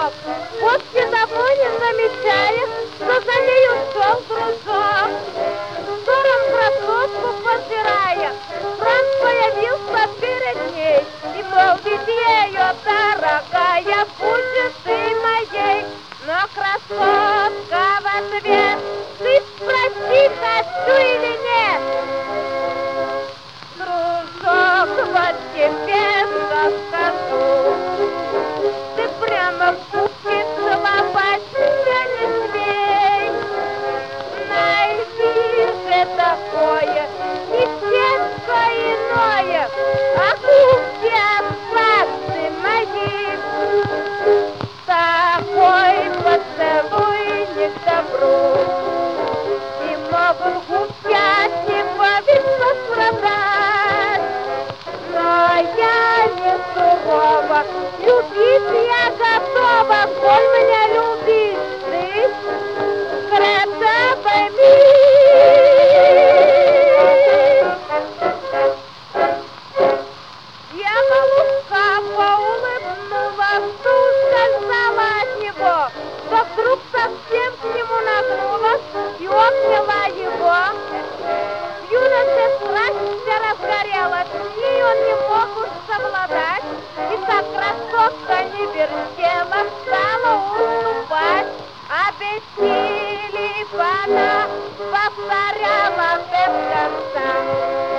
платок. После того не замечая, что за нею шел дружок. Взором красотку позирая, Франц появился перед ней и молвит ею: дорогая, будешь ты моей. Но красотка в ответ: ты спроси, хочу или нет. Дружок, вот тебе что скажу, ты прямо в губки целовать меня не смей. Найди же такое, не всякое иное, а губки от славцы моей. Такой поцелуй не к добру, и могут губки от него ведь пострадать. Но я не сурова, любить я готова, коль меня любишь ты, красавица пойми. Я голубка поулыбнулась, ускользала от него, но вдруг совсем к нему нагнулась и обняла его. В юноше страсть вся разгорелась, с ней он не мог уж совладать, и так красотка не вертела, стала уступать. Обессилев она повторяла без конца: